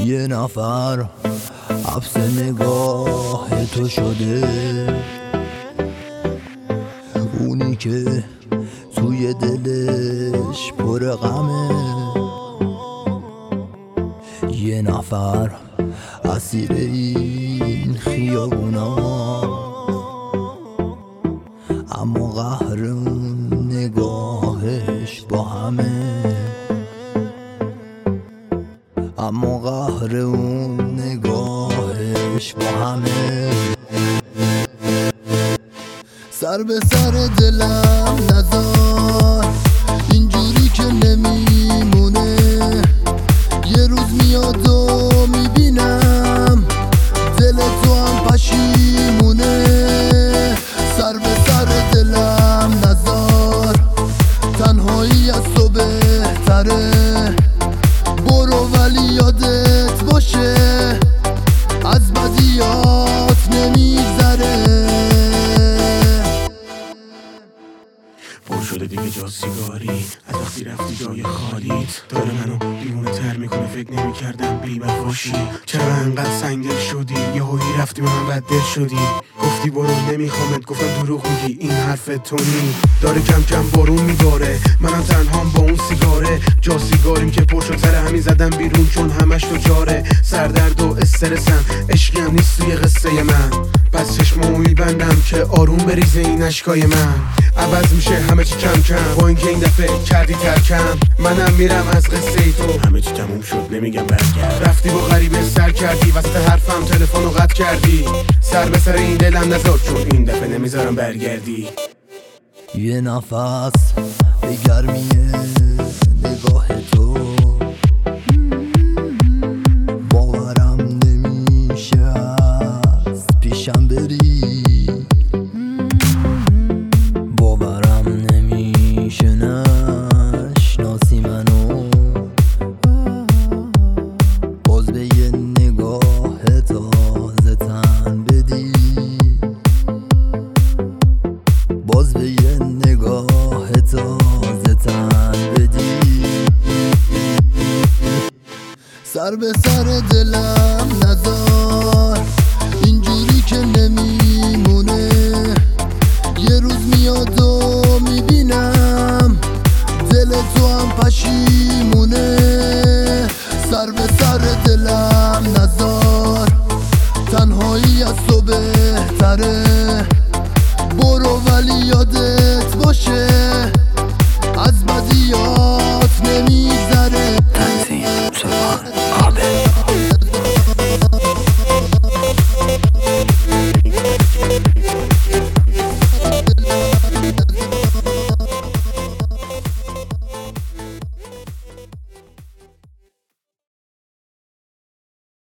یه نفر حبس نگاه تو شده، اونی که توی دلش پر غمه. یه نفر اسیر این خیابونا، اما قهر اون نگاهش با همه، اما قهر اون نگاهش با همه. سر به سر دلم نذار، اینجوری که نمیمونه. یه روز میاد و میبینم دل تو هم پشیمونه. سر به سر دلم نذار، تنهایی از تو بهتره. برو ولی یادت باشه از بدیات نمیگذره. پر شده دیگه جا سیگاری، از وقتی رفتی جای خالیت داره منو دیوونه تر میکنه. فکر نمیکردم بی وفاشی، چرا انقدر سنگل شدی؟ یه هایی رفتی به من بددل شدی. گفتی برو نمیخوامت، گفتم دروغ میگی این حرف تو نی. داره کم کم بارون میباره، منم تنهام با اون سیگاره. جا سیگاریم که پر شد سر همین زدم بیرون چون همش تو جاره. سردرد و استرسم، عشقی هم نیست توی قصه من. پس چشمامو میبندم که آروم بریزه این اشکای من. عوض میشه همه چی کم کم، با اینکه این دفعه کردی ترکم. منم میرم از قصه ای تو، همه چی تموم شد نمیگم برگرد. رفتی با غریبه سر کردی، وسط حرفم تلفنو قطع کردی. سر به سر این دلم نذار، چون این دفعه نمیذارم برگردی. یه نفس به گرمی نگاه تو، باورم نمیشه از پیشم بری. باورم نمیشه نشناسی منو، باز به یه نگاه تازه تن بدی. باز به یه نگاه تازه تن بدی. سر به سر دلم نذار، اینجوری که نمیمونه. یه روز میاد و میبینم دل تو هم پشیمونه. سر به سر دلم نذار، تنهایی از تو بهتره. برو ولی یادت